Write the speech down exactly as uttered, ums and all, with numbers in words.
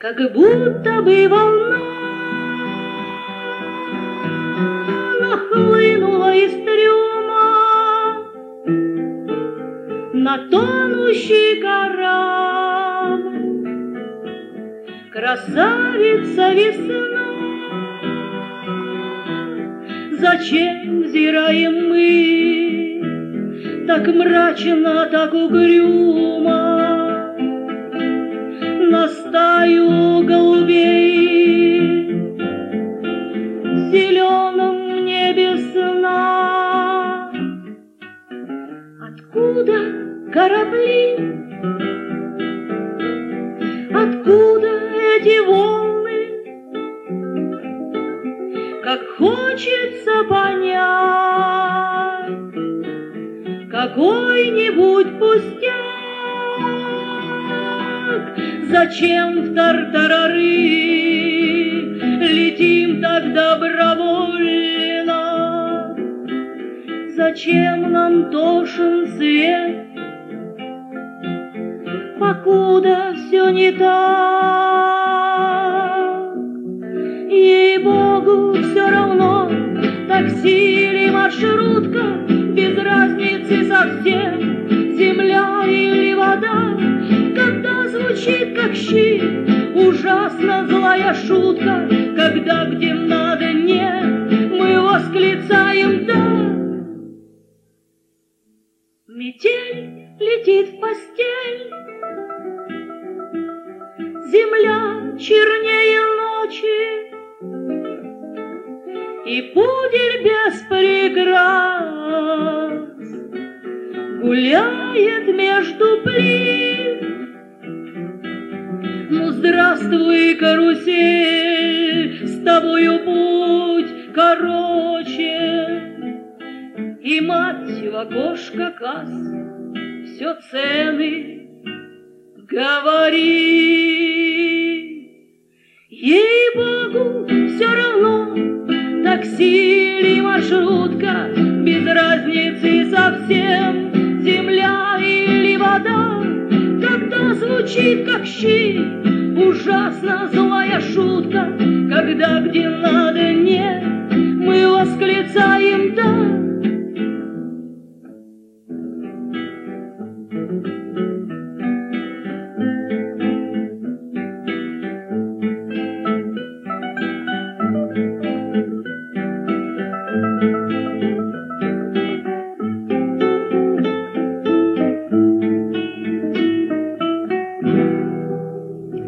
как будто бы волна нахлынула из трюма на тонущий корабль. Красавица весна, зачем взираем мы так мрачно, так угрюмо на стаю голубей в зеленом небе сна? Откуда корабли? Откуда эти волны? Как хочется понять какой-нибудь пустяк. Зачем в тартарары летим так добровольно? Зачем нам тошен свет, покуда все не так? Ей-богу, все равно, такси или маршрутка, без разницы совсем, земля или вода. Когда звучит как щит ужасно злая шутка, когда где надо нет, мы восклицаем «да». Метель летит в постель, земля чернее ночи, и пудель без прикрас гуляет между плит. Ну, здравствуй, карусель, с тобою путь короче, и мать в окошко касс все цены говорит. Ей-богу, все равно, такси или маршрутка, без разницы совсем, земля или вода. Когда звучит как щит ужасно злая шутка, когда где надо